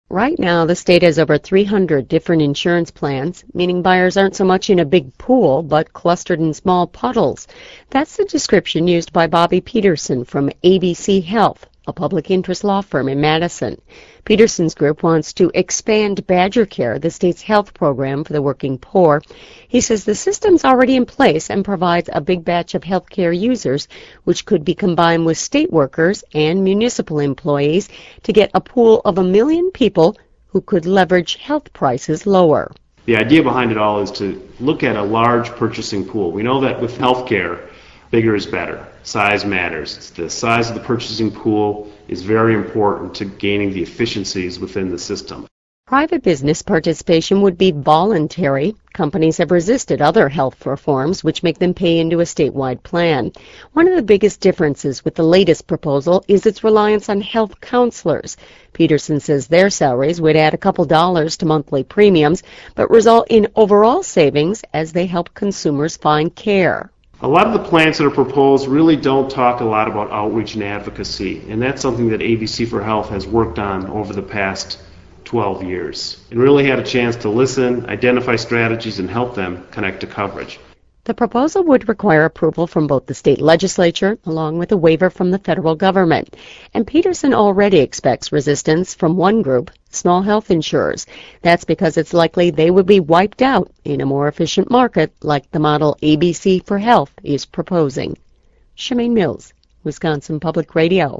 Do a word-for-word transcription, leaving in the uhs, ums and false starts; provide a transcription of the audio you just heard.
Right now, the state has over three hundred different insurance plans, meaning buyers aren't so much in a big pool, but clustered in small puddles. That's the description used by Bobby Peterson from A B C Health, a public interest law firm in Madison. Peterson's group wants to expand Badger Care, the state's health program for the working poor. He says the system's already in place and provides a big batch of health care users, which could be combined with state workers and municipal employees to get a pool of a million people who could leverage health prices lower. The idea behind it all is to look at a large purchasing pool. We know that with healthcare, bigger is better. Size matters. The size of the purchasing pool is very important to gaining the efficiencies within the system. Private business participation would be voluntary. Companies have resisted other health reforms, which make them pay into a statewide plan. One of the biggest differences with the latest proposal is its reliance on health counselors. Peterson says their salaries would add a couple dollars to monthly premiums, but result in overall savings as they help consumers find care. A lot of the plans that are proposed really don't talk a lot about outreach and advocacy, and that's something that A B C for Health has worked on over the past twelve years and really had a chance to listen, identify strategies, and help them connect to coverage. The proposal would require approval from both the state legislature along with a waiver from the federal government. And Peterson already expects resistance from one group, small health insurers. That's because it's likely they would be wiped out in a more efficient market like the model A B C for Health is proposing. Shemaine Mills, Wisconsin Public Radio.